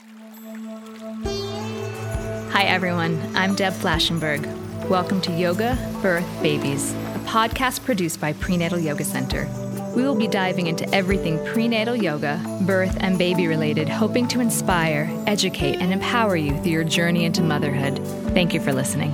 Hi everyone, I'm Deb Flashenberg. Welcome to Yoga, Birth, Babies, a podcast produced by Prenatal Yoga Center. We will be diving into everything prenatal yoga, birth, and baby related, hoping to inspire, educate, and empower you through your journey into motherhood. Thank you for listening.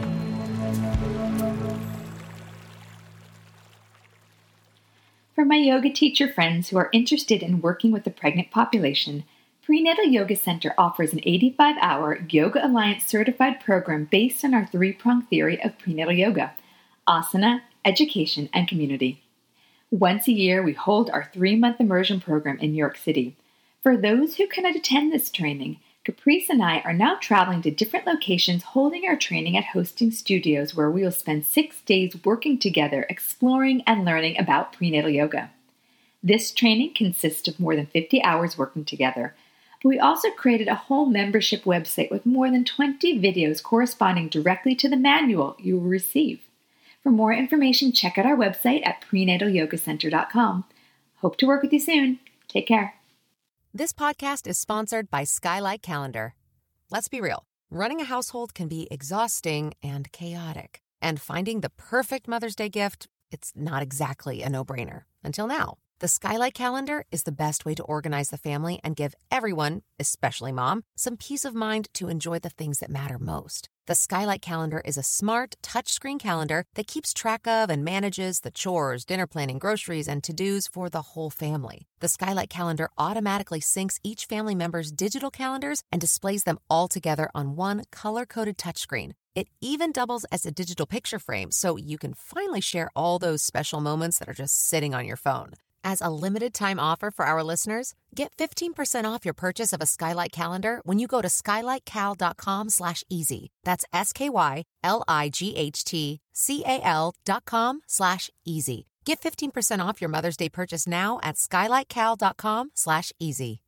For my yoga teacher friends who are interested in working with the pregnant population, Prenatal Yoga Center offers an 85-hour Yoga Alliance certified program based on our three-pronged theory of prenatal yoga: asana, education, and community. Once a year, we hold our 3-month immersion program in New York City. For those who cannot attend this training, Caprice and I are now traveling to different locations holding our training at hosting studios where we will spend 6 days working together, exploring and learning about prenatal yoga. This training consists of more than 50 hours working together. But we also created a whole membership website with more than 20 videos corresponding directly to the manual you will receive. For more information, check out our website at prenatalyogacenter.com. Hope to work with you soon. Take care. This podcast is sponsored by Skylight Calendar. Let's be real. Running a household can be exhausting and chaotic. And finding the perfect Mother's Day gift, it's not exactly a no-brainer. Until now. The Skylight Calendar is the best way to organize the family and give everyone, especially mom, some peace of mind to enjoy the things that matter most. The Skylight Calendar is a smart, touchscreen calendar that keeps track of and manages the chores, dinner planning, groceries, and to-dos for the whole family. The Skylight Calendar automatically syncs each family member's digital calendars and displays them all together on one color-coded touchscreen. It even doubles as a digital picture frame, so you can finally share all those special moments that are just sitting on your phone. As a limited-time offer for our listeners, get 15% off your purchase of a Skylight Calendar when you go to skylightcal.com/easy. That's SKYLIGHTCAL.com/easy. Get 15% off your Mother's Day purchase now at skylightcal.com/easy.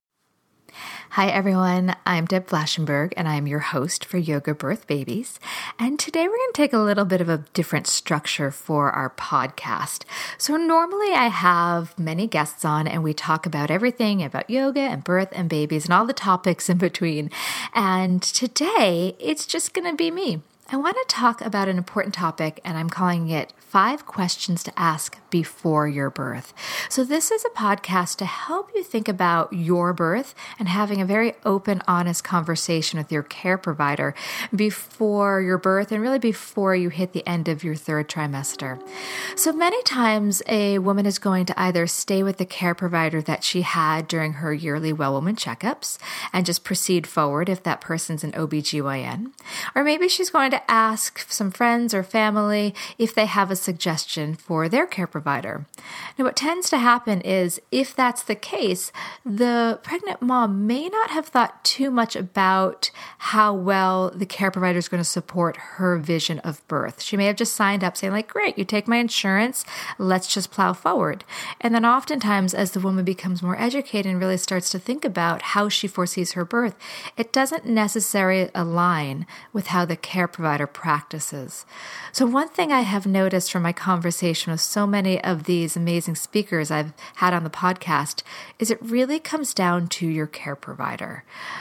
Hi everyone, I'm Deb Flashenberg and I'm your host for Yoga Birth Babies. And today we're going to take a little bit of a different structure for our podcast. So normally I have many guests on and we talk about everything about yoga and birth and babies and all the topics in between. And today it's just going to be me. I want to talk about an important topic and I'm calling it 5 questions to ask before your birth. So this is a podcast to help you think about your birth and having a very open, honest conversation with your care provider before your birth and really before you hit the end of your 3rd trimester. So many times a woman is going to either stay with the care provider that she had during her yearly well woman checkups and just proceed forward if that person's an OBGYN, or maybe she's going to ask some friends or family if they have a suggestion for their care provider. Now, what tends to happen is if that's the case, the pregnant mom may not have thought too much about how well the care provider is going to support her vision of birth. She may have just signed up saying like, great, you take my insurance, let's just plow forward. And then oftentimes as the woman becomes more educated and really starts to think about how she foresees her birth, it doesn't necessarily align with how the care provider practices. So one thing I have noticed from my conversation with so many of these amazing speakers I've had on the podcast is it really comes down to your care provider.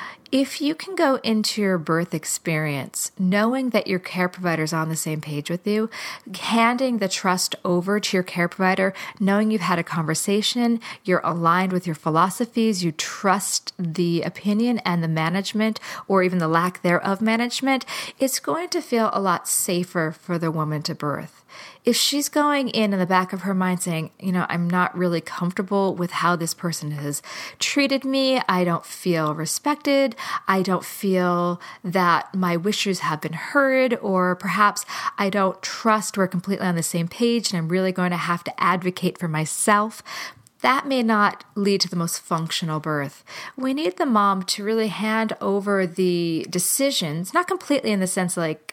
If you can go into your birth experience knowing that your care provider is on the same page with you, handing the trust over to your care provider, knowing you've had a conversation, you're aligned with your philosophies, you trust the opinion and the management or even the lack thereof management, it's going to feel a lot safer for the woman to birth. If she's going in the back of her mind saying, I'm not really comfortable with how this person has treated me, I don't feel respected, I don't feel that my wishes have been heard, or perhaps I don't trust we're completely on the same page and I'm really going to have to advocate for myself, that may not lead to the most functional birth. We need the mom to really hand over the decisions, not completely in the sense like,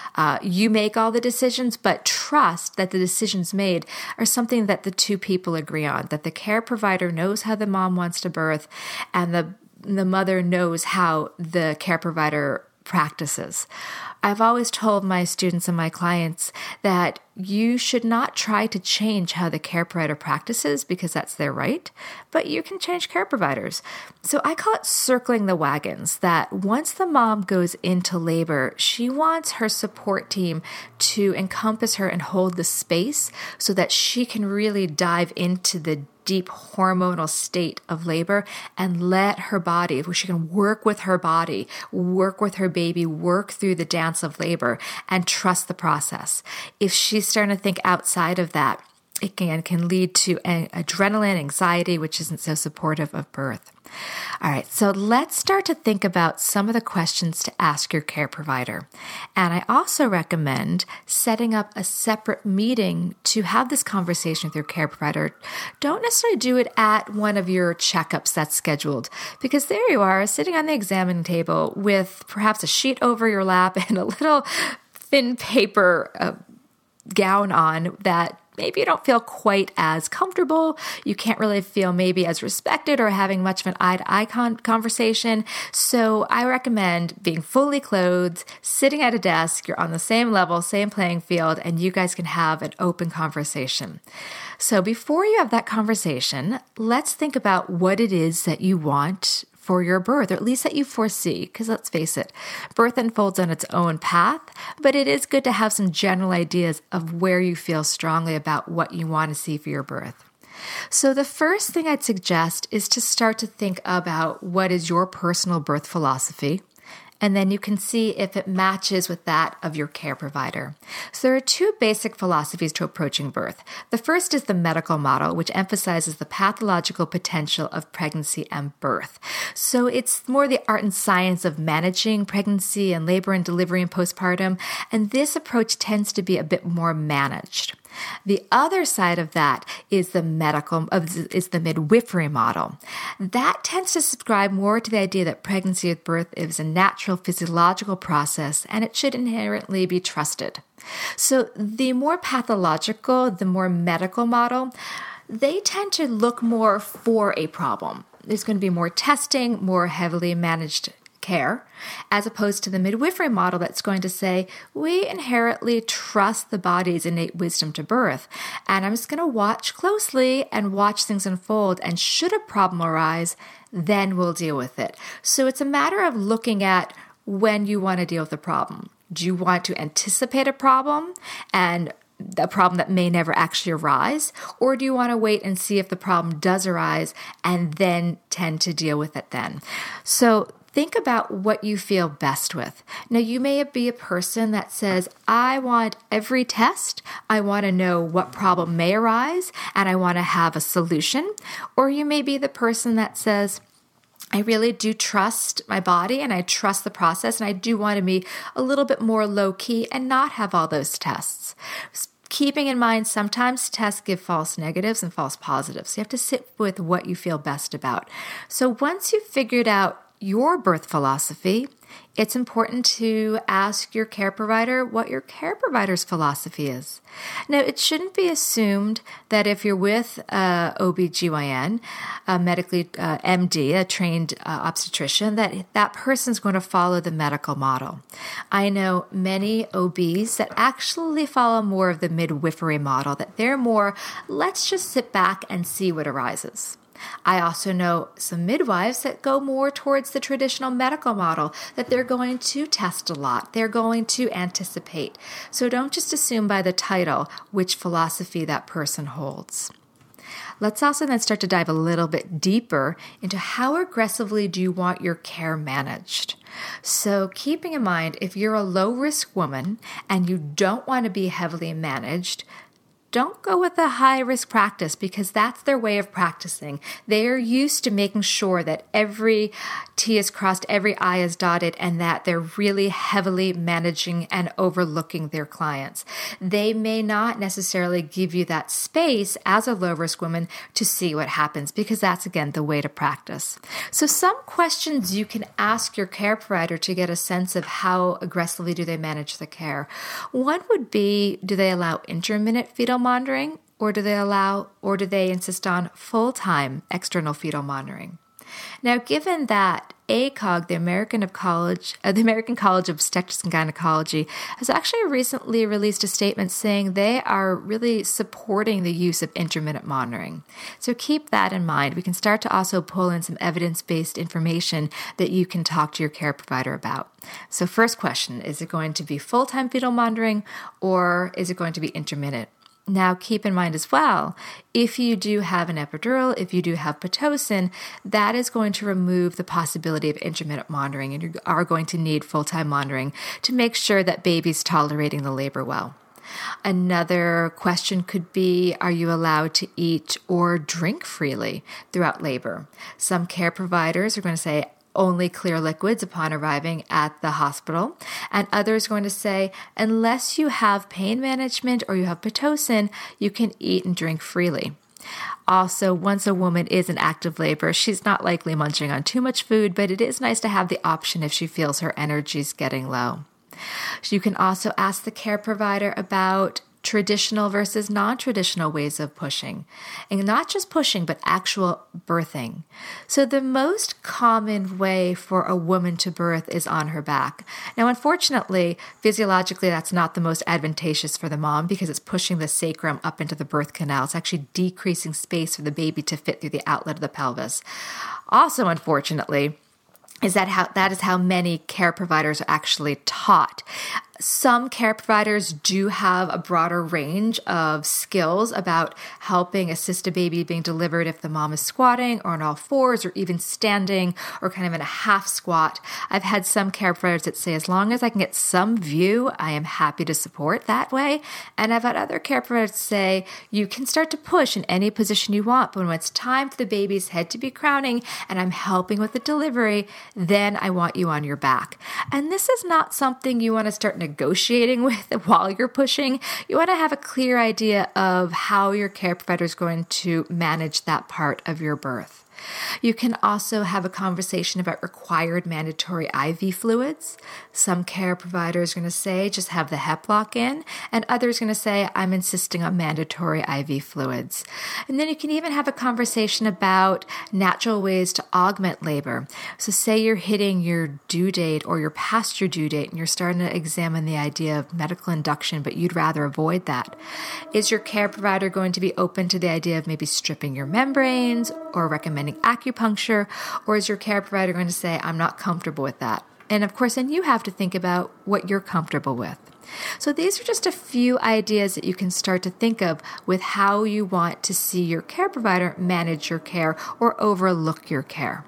you make all the decisions, but trust that the decisions made are something that the two people agree on, that the care provider knows how the mom wants to birth and the mother knows how the care provider practices. I've always told my students and my clients that you should not try to change how the care provider practices because that's their right, but you can change care providers. So I call it circling the wagons, that once the mom goes into labor, she wants her support team to encompass her and hold the space so that she can really dive into the deep hormonal state of labor and let her body, where she can work with her body, work with her baby, work through the dance of labor and trust the process. If she's starting to think outside of that, it can lead to adrenaline, anxiety, which isn't so supportive of birth. All right, so let's start to think about some of the questions to ask your care provider. And I also recommend setting up a separate meeting to have this conversation with your care provider. Don't necessarily do it at one of your checkups that's scheduled, because there you are sitting on the examining table with perhaps a sheet over your lap and a little thin paper gown on that maybe you don't feel quite as comfortable. You can't really feel maybe as respected or having much of an eye-to-eye conversation. So I recommend being fully clothed, sitting at a desk. You're on the same level, same playing field, and you guys can have an open conversation. So before you have that conversation, let's think about what it is that you want for your birth, or at least that you foresee, because let's face it, birth unfolds on its own path, but it is good to have some general ideas of where you feel strongly about what you want to see for your birth. So the first thing I'd suggest is to start to think about what is your personal birth philosophy, and then you can see if it matches with that of your care provider. So there are two basic philosophies to approaching birth. The first is the medical model, which emphasizes the pathological potential of pregnancy and birth. So it's more the art and science of managing pregnancy and labor and delivery and postpartum, and this approach tends to be a bit more managed. The other side of that is the midwifery model. That tends to subscribe more to the idea that pregnancy with birth is a natural physiological process and it should inherently be trusted. So the more pathological, the more medical model, they tend to look more for a problem. There's going to be more testing, more heavily managed care, as opposed to the midwifery model that's going to say, we inherently trust the body's innate wisdom to birth, and I'm just going to watch closely and watch things unfold, and should a problem arise, then we'll deal with it. So it's a matter of looking at when you want to deal with the problem. Do you want to anticipate a problem and a problem that may never actually arise, or do you want to wait and see if the problem does arise and then tend to deal with it then? So think about what you feel best with. Now, you may be a person that says, I want every test, I want to know what problem may arise, and I want to have a solution. Or you may be the person that says, I really do trust my body and I trust the process, and I do want to be a little bit more low-key and not have all those tests. Keeping in mind, sometimes tests give false negatives and false positives. You have to sit with what you feel best about. So once you've figured out your birth philosophy, it's important to ask your care provider what your care provider's philosophy is. Now, it shouldn't be assumed that if you're with a OBGYN, a medically MD, a trained obstetrician, that person's going to follow the medical model. I know many OBs that actually follow more of the midwifery model, that they're more, let's just sit back and see what arises. I also know some midwives that go more towards the traditional medical model, that they're going to test a lot, they're going to anticipate. So don't just assume by the title which philosophy that person holds. Let's also then start to dive a little bit deeper into how aggressively do you want your care managed. So keeping in mind, if you're a low-risk woman and you don't want to be heavily managed, don't go with a high-risk practice, because that's their way of practicing. They are used to making sure that every T is crossed, every I is dotted, and that they're really heavily managing and overlooking their clients. They may not necessarily give you that space as a low-risk woman to see what happens, because that's, again, the way to practice. So some questions you can ask your care provider to get a sense of how aggressively do they manage the care. One would be, do they allow intermittent fetal monitoring, or do they insist on full-time external fetal monitoring? Now, given that ACOG, the American College of Obstetrics and Gynecology, has actually recently released a statement saying they are really supporting the use of intermittent monitoring. So keep that in mind. We can start to also pull in some evidence-based information that you can talk to your care provider about. So first question, is it going to be full-time fetal monitoring or is it going to be intermittent? Now, keep in mind as well, if you do have an epidural, if you do have Pitocin, that is going to remove the possibility of intermittent monitoring, and you are going to need full-time monitoring to make sure that baby's tolerating the labor well. Another question could be, are you allowed to eat or drink freely throughout labor? Some care providers are going to say, only clear liquids upon arriving at the hospital. And others are going to say, unless you have pain management or you have Pitocin, you can eat and drink freely. Also, once a woman is in active labor, she's not likely munching on too much food, but it is nice to have the option if she feels her energy's getting low. You can also ask the care provider about traditional versus non-traditional ways of pushing. And not just pushing, but actual birthing. So the most common way for a woman to birth is on her back. Now, unfortunately, physiologically, that's not the most advantageous for the mom because it's pushing the sacrum up into the birth canal. It's actually decreasing space for the baby to fit through the outlet of the pelvis. Also, unfortunately, that is how many care providers are actually taught. Some care providers do have a broader range of skills about helping assist a baby being delivered if the mom is squatting or on all fours or even standing or kind of in a half squat. I've had some care providers that say, as long as I can get some view, I am happy to support that way. And I've had other care providers say, you can start to push in any position you want, but when it's time for the baby's head to be crowning and I'm helping with the delivery, then I want you on your back. And this is not something you want to start negotiating with while you're pushing. You want to have a clear idea of how your care provider is going to manage that part of your birth. You can also have a conversation about required mandatory IV fluids. Some care providers are going to say, just have the HEP lock in, and others are going to say, I'm insisting on mandatory IV fluids. And then you can even have a conversation about natural ways to augment labor. So say you're hitting your due date or you're past your due date and you're starting to examine the idea of medical induction, but you'd rather avoid that. Is your care provider going to be open to the idea of maybe stripping your membranes or recommending acupuncture, or is your care provider going to say, I'm not comfortable with that? And of course, then you have to think about what you're comfortable with. So these are just a few ideas that you can start to think of with how you want to see your care provider manage your care or overlook your care.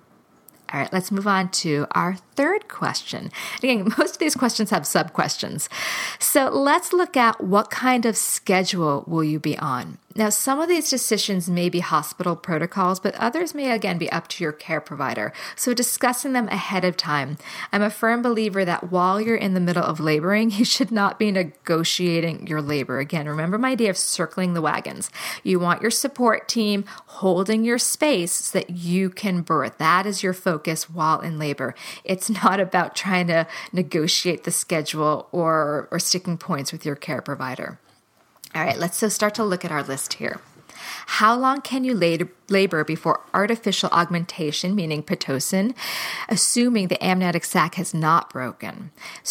All right, let's move on to our third question. Again, most of these questions have sub-questions. So let's look at what kind of schedule will you be on. Now, some of these decisions may be hospital protocols, but others may, again, be up to your care provider. So discussing them ahead of time. I'm a firm believer that while you're in the middle of laboring, you should not be negotiating your labor. Again, remember my idea of circling the wagons. You want your support team holding your space so that you can birth. That is your focus while in labor. It's not about trying to negotiate the schedule or sticking points with your care provider. All right, let's start to look at our list here. How long can you labor before artificial augmentation, meaning Pitocin, assuming the amniotic sac has not broken?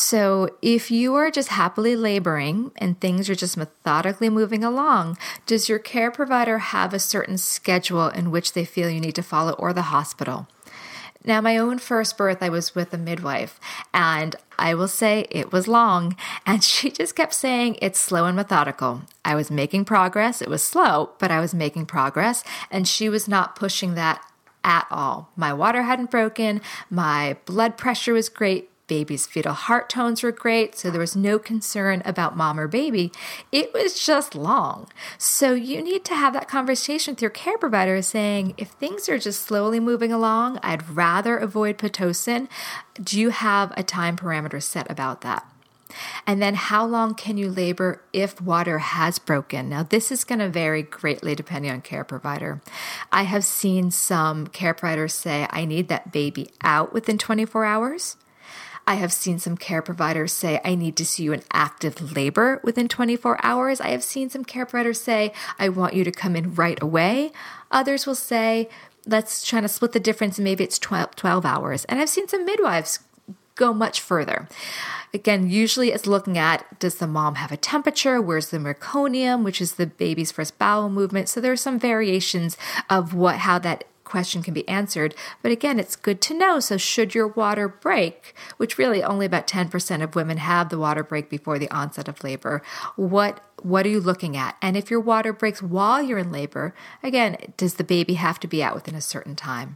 So if you are just happily laboring and things are just methodically moving along, does your care provider have a certain schedule in which they feel you need to follow, or the hospital? Now, my own first birth, I was with a midwife, and I will say it was long, and she just kept saying it's slow and methodical. I was making progress. It was slow, but I was making progress, and she was not pushing that at all. My water hadn't broken. My blood pressure was great. Baby's fetal heart tones were great, so there was no concern about mom or baby. It was just long. So you need to have that conversation with your care provider saying, if things are just slowly moving along, I'd rather avoid Pitocin. Do you have a time parameter set about that? And then how long can you labor if water has broken? Now, this is going to vary greatly depending on care provider. I have seen some care providers say, I need that baby out within 24 hours. I have seen some care providers say, I need to see you in active labor within 24 hours. I have seen some care providers say, I want you to come in right away. Others will say, let's try to split the difference. Maybe it's 12 hours. And I've seen some midwives go much further. Again, usually it's looking at, does the mom have a temperature? Where's the meconium, which is the baby's first bowel movement? So there are some variations of how that question can be answered. But again, it's good to know. So should your water break, which really only about 10% of women have the water break before the onset of labor, what are you looking at? And if your water breaks while you're in labor, again, does the baby have to be out within a certain time?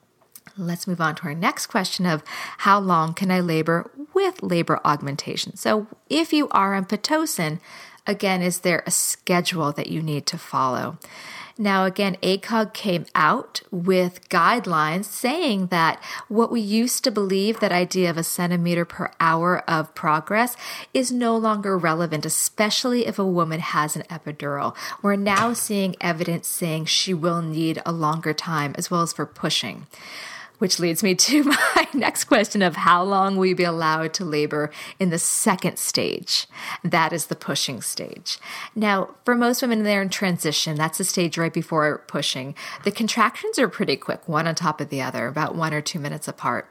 Let's move on to our next question of how long can I labor with labor augmentation? So if you are on Pitocin, again, is there a schedule that you need to follow? Now, again, ACOG came out with guidelines saying that what we used to believe, that idea of a centimeter per hour of progress, is no longer relevant, especially if a woman has an epidural. We're now seeing evidence saying she will need a longer time as well as for pushing. Which leads me to my next question of how long will you be allowed to labor in the second stage? That is the pushing stage. Now, for most women, they're in transition. That's the stage right before pushing. The contractions are pretty quick, one on top of the other, about 1 or 2 minutes apart.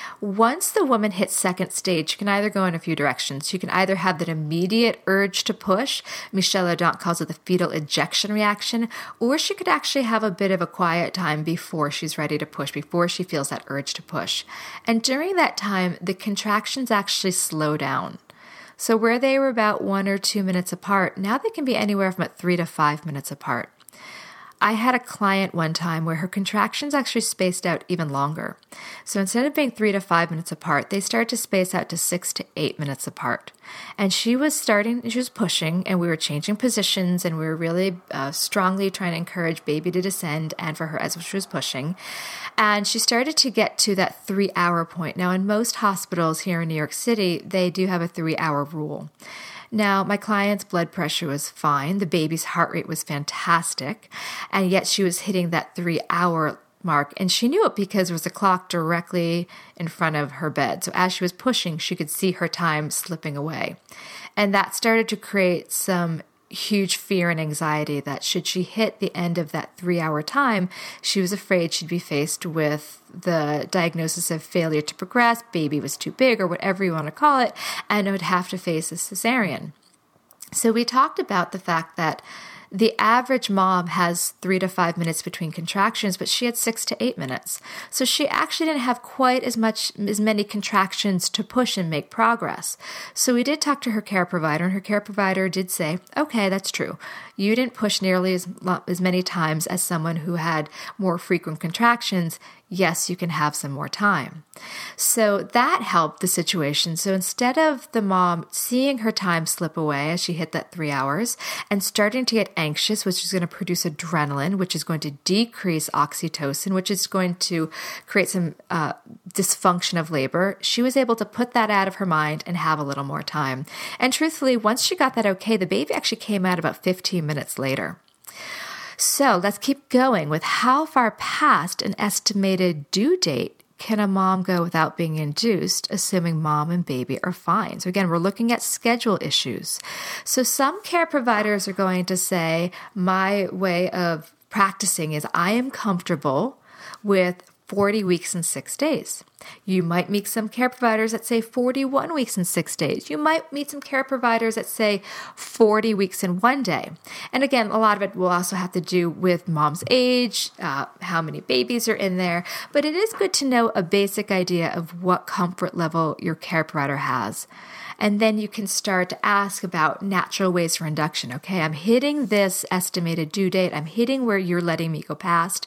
Once the woman hits second stage, you can either go in a few directions. You can either have that immediate urge to push, Michel Odent calls it the fetal ejection reaction, or she could actually have a bit of a quiet time before she's ready to push, before she feels that urge to push. And during that time, the contractions actually slow down. So where they were about 1 or 2 minutes apart, now they can be anywhere from about 3 to 5 minutes apart. I had a client one time where her contractions actually spaced out even longer. So instead of being 3 to 5 minutes apart, they started to space out to 6 to 8 minutes apart. And she was pushing, and we were changing positions, and we were really strongly trying to encourage baby to descend, and for her as she was pushing. And she started to get to that 3-hour point. Now, in most hospitals here in New York City, they do have a 3-hour rule. Now, my client's blood pressure was fine. The baby's heart rate was fantastic. And yet she was hitting that 3-hour mark. And she knew it because there was a clock directly in front of her bed. So as she was pushing, she could see her time slipping away. And that started to create some huge fear and anxiety that should she hit the end of that 3-hour time, she was afraid she'd be faced with the diagnosis of failure to progress, baby was too big, or whatever you want to call it, and would have to face a cesarean. So we talked about the fact that the average mom has 3 to 5 minutes between contractions, but she had 6 to 8 minutes. So she actually didn't have quite as many contractions to push and make progress. So we did talk to her care provider, and her care provider did say, okay, that's true. You didn't push nearly as many times as someone who had more frequent contractions. Yes, you can have some more time. So that helped the situation. So instead of the mom seeing her time slip away as she hit that 3 hours and starting to get anxious, which is going to produce adrenaline, which is going to decrease oxytocin, which is going to create some dysfunction of labor, she was able to put that out of her mind and have a little more time. And truthfully, once she got that okay, the baby actually came out about 15 minutes later. So let's keep going with how far past an estimated due date can a mom go without being induced, assuming mom and baby are fine? So again, we're looking at schedule issues. So some care providers are going to say, my way of practicing is I am comfortable with 40 weeks and 6 days. You might meet some care providers that say 41 weeks and 6 days. You might meet some care providers that say 40 weeks and 1 day. And again, a lot of it will also have to do with mom's age, how many babies are in there. But it is good to know a basic idea of what comfort level your care provider has. And then you can start to ask about natural ways for induction. Okay, I'm hitting this estimated due date. I'm hitting where you're letting me go past.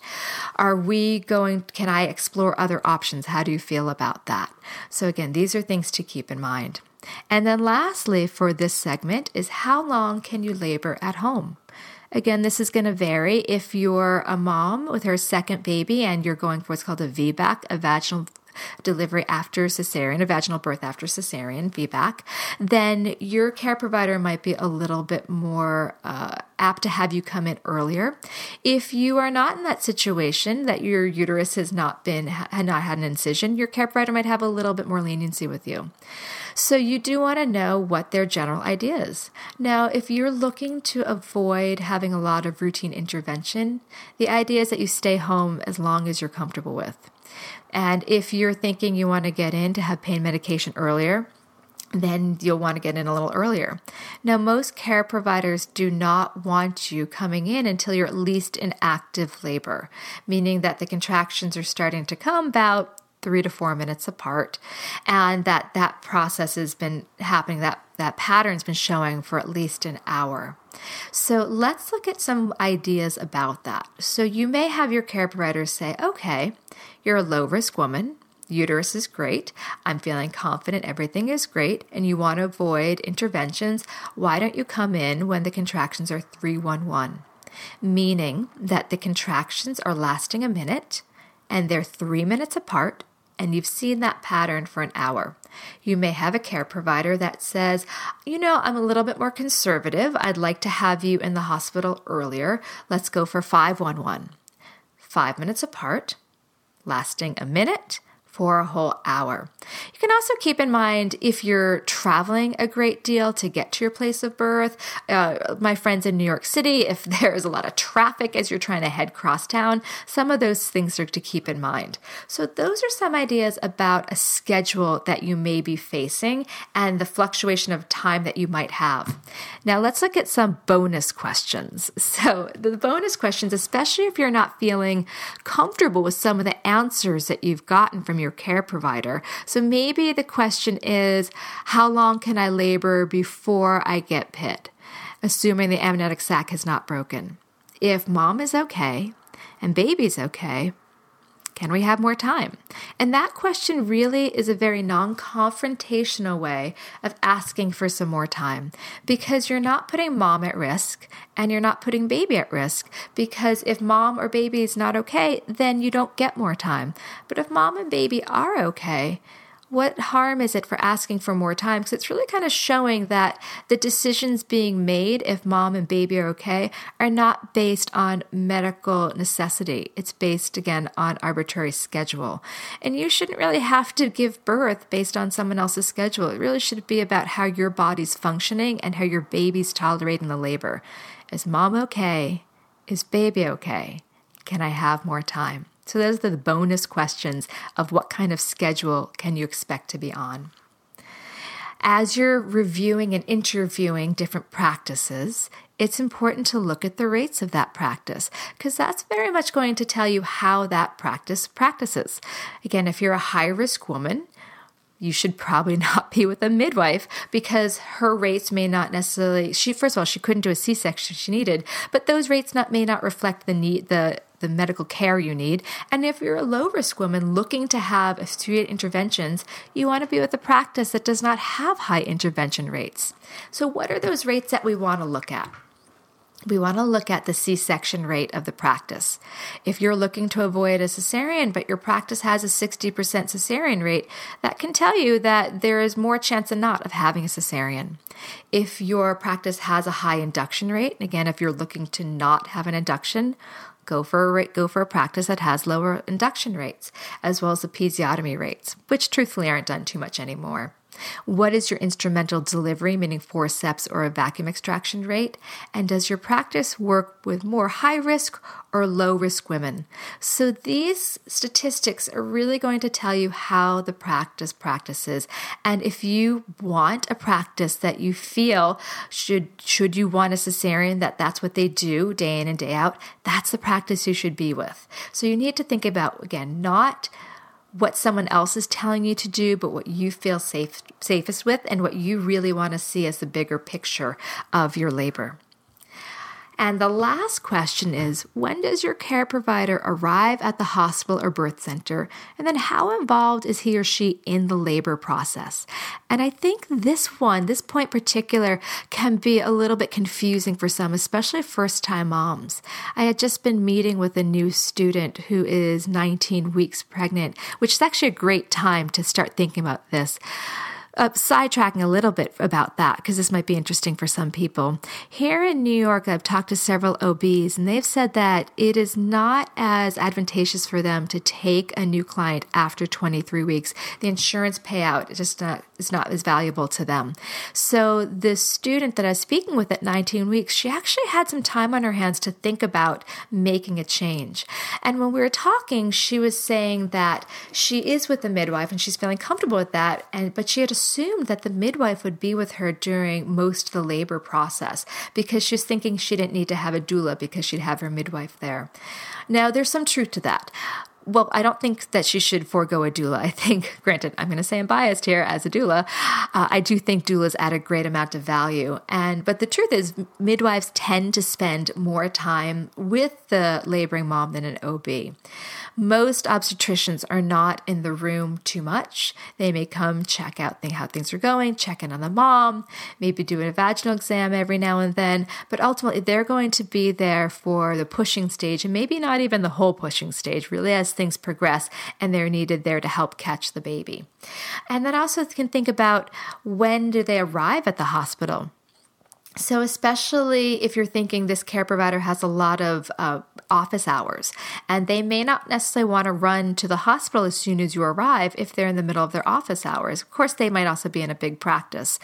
Can I explore other options? How do you feel about that? So again, these are things to keep in mind. And then lastly, for this segment is how long can you labor at home? Again, this is going to vary if you're a mom with her second baby and you're going for what's called a VBAC, a vaginal delivery after cesarean, a vaginal birth after cesarean, VBAC, then your care provider might be a little bit more apt to have you come in earlier. If you are not in that situation, that your uterus had not had an incision, your care provider might have a little bit more leniency with you. So you do want to know what their general idea is. Now, if you're looking to avoid having a lot of routine intervention, the idea is that you stay home as long as you're comfortable with. And if you're thinking you want to get in to have pain medication earlier, then you'll want to get in a little earlier. Now, most care providers do not want you coming in until you're at least in active labor, meaning that the contractions are starting to come about 3 to 4 minutes apart, and that process has been happening, that pattern's been showing for at least an hour. So let's look at some ideas about that. So you may have your care provider say, okay, you're a low-risk woman, uterus is great, I'm feeling confident, everything is great, and you want to avoid interventions. Why don't you come in when the contractions are 3-1-1? Meaning that the contractions are lasting a minute, and they're 3 minutes apart, and you've seen that pattern for an hour. You may have a care provider that says, I'm a little bit more conservative. I'd like to have you in the hospital earlier. Let's go for 5-1-1. 5 minutes apart, lasting a minute for a whole hour. You can also keep in mind if you're traveling a great deal to get to your place of birth. My friends in New York City, if there's a lot of traffic as you're trying to head cross town, some of those things are to keep in mind. So those are some ideas about a schedule that you may be facing and the fluctuation of time that you might have. Now let's look at some bonus questions. So the bonus questions, especially if you're not feeling comfortable with some of the answers that you've gotten from your care provider. So maybe the question is, how long can I labor before I get PID, assuming the amniotic sac has not broken? If mom is okay and baby's okay, can we have more time? And that question really is a very non-confrontational way of asking for some more time, because you're not putting mom at risk and you're not putting baby at risk, because if mom or baby is not okay, then you don't get more time. But if mom and baby are okay, what harm is it for asking for more time? Because it's really kind of showing that the decisions being made, if mom and baby are okay, are not based on medical necessity. It's based, again, on arbitrary schedule. And you shouldn't really have to give birth based on someone else's schedule. It really should be about how your body's functioning and how your baby's tolerating the labor. Is mom okay? Is baby okay? Can I have more time? So those are the bonus questions of what kind of schedule can you expect to be on. As you're reviewing and interviewing different practices, it's important to look at the rates of that practice, because that's very much going to tell you how that practice practices. Again, if you're a high-risk woman, you should probably not be with a midwife, because her rates may not necessarily, first of all, she couldn't do a C-section she needed, but those rates may not reflect the medical care you need. And if you're a low-risk woman looking to have immediate interventions, you want to be with a practice that does not have high intervention rates. So what are those rates that we want to look at? We want to look at the C-section rate of the practice. If you're looking to avoid a cesarean, but your practice has a 60% cesarean rate, that can tell you that there is more chance than not of having a cesarean. If your practice has a high induction rate, again, if you're looking to not have an induction, go for a practice that has lower induction rates, as well as the episiotomy rates, which truthfully aren't done too much anymore. What is your instrumental delivery, meaning forceps or a vacuum extraction rate? And does your practice work with more high-risk or low-risk women? So these statistics are really going to tell you how the practices. And if you want a practice that you feel, should you want a cesarean, that's what they do day in and day out, that's the practice you should be with. So you need to think about, again, not what someone else is telling you to do, but what you feel safest with and what you really want to see as the bigger picture of your labor. And the last question is, when does your care provider arrive at the hospital or birth center? And then how involved is he or she in the labor process? And I think this point particular, can be a little bit confusing for some, especially first-time moms. I had just been meeting with a new student who is 19 weeks pregnant, which is actually a great time to start thinking about this. Sidetracking a little bit about that, because this might be interesting for some people. Here in New York, I've talked to several OBs, and they've said that it is not as advantageous for them to take a new client after 23 weeks. The insurance payout is not as valuable to them. So this student that I was speaking with at 19 weeks, she actually had some time on her hands to think about making a change. And when we were talking, she was saying that she is with a midwife and she's feeling comfortable with that, but she had assumed that the midwife would be with her during most of the labor process because she's thinking she didn't need to have a doula because she'd have her midwife there. Now, there's some truth to that. Well, I don't think that she should forego a doula. I think, granted, I'm going to say I'm biased here as a doula. I do think doulas add a great amount of value. But the truth is, midwives tend to spend more time with the laboring mom than an OB. Most obstetricians are not in the room too much. They may come check out how things are going, check in on the mom, maybe do a vaginal exam every now and then, but ultimately they're going to be there for the pushing stage and maybe not even the whole pushing stage, really, as things progress and they're needed there to help catch the baby. And then also can think about, when do they arrive at the hospital? So especially if you're thinking this care provider has a lot of office hours, and they may not necessarily want to run to the hospital as soon as you arrive if they're in the middle of their office hours. Of course, they might also be in a big practice.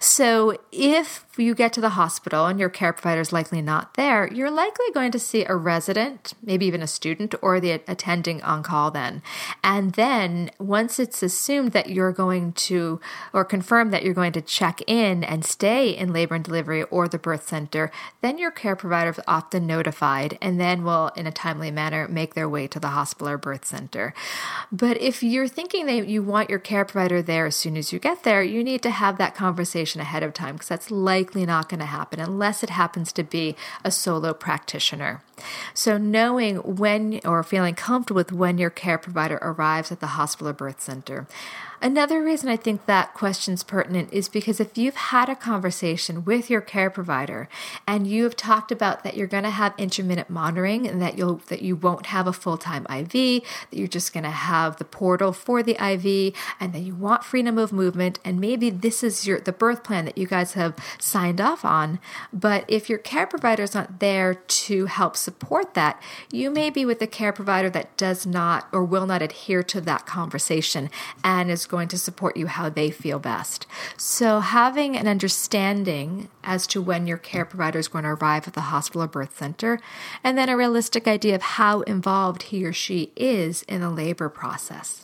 So if you get to the hospital and your care provider is likely not there, you're likely going to see a resident, maybe even a student, or the attending on call then. And then once it's assumed that you're going to, or confirmed that you're going to check in and stay in labor and delivery or the birth center, then your care provider is often notified and then will, in a timely manner, make their way to the hospital or birth center. But if you're thinking that you want your care provider there as soon as you get there, you need to have that conversation ahead of time, because that's likely not going to happen unless it happens to be a solo practitioner. So knowing when, or feeling comfortable with when your care provider arrives at the hospital or birth center. Another reason I think that question's pertinent is because if you've had a conversation with your care provider and you have talked about that you're going to have intermittent monitoring and that you won't have a full-time IV, that you're just going to have the portal for the IV, and that you want freedom of movement, and maybe this is the birth plan that you guys have signed off on, but if your care provider is not there to help support that, you may be with a care provider that does not or will not adhere to that conversation and is going to support you how they feel best. So having an understanding as to when your care provider is going to arrive at the hospital or birth center, and then a realistic idea of how involved he or she is in the labor process.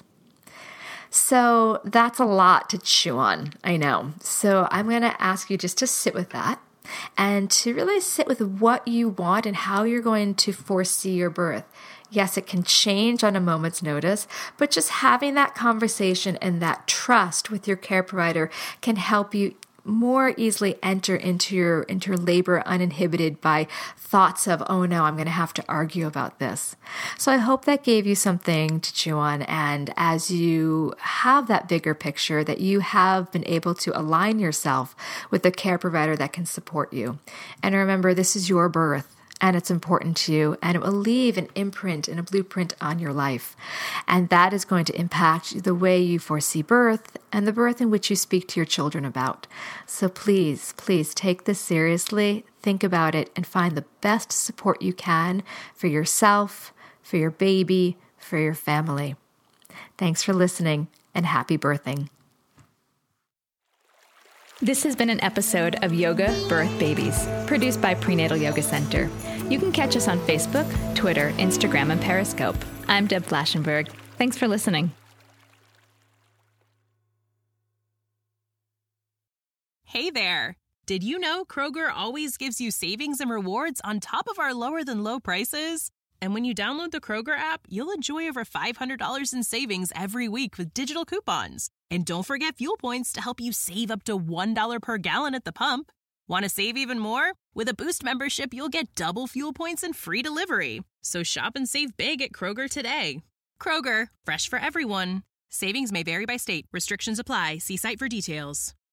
So that's a lot to chew on, I know. So I'm going to ask you just to sit with that and to really sit with what you want and how you're going to foresee your birth. Yes, it can change on a moment's notice, but just having that conversation and that trust with your care provider can help you more easily enter into your labor uninhibited by thoughts of, oh no, I'm going to have to argue about this. So I hope that gave you something to chew on. And as you have that bigger picture, that you have been able to align yourself with a care provider that can support you. And remember, this is your birth. And it's important to you, and it will leave an imprint and a blueprint on your life. And that is going to impact the way you foresee birth and the birth in which you speak to your children about. So please, please take this seriously, think about it, and find the best support you can for yourself, for your baby, for your family. Thanks for listening, and happy birthing. This has been an episode of Yoga Birth Babies, produced by Prenatal Yoga Center. You can catch us on Facebook, Twitter, Instagram, and Periscope. I'm Deb Flaschenberg. Thanks for listening. Hey there! Did you know Kroger always gives you savings and rewards on top of our lower-than-low prices? And when you download the Kroger app, you'll enjoy over $500 in savings every week with digital coupons. And don't forget fuel points to help you save up to $1 per gallon at the pump. Want to save even more? With a Boost membership, you'll get double fuel points and free delivery. So shop and save big at Kroger today. Kroger, fresh for everyone. Savings may vary by state. Restrictions apply. See site for details.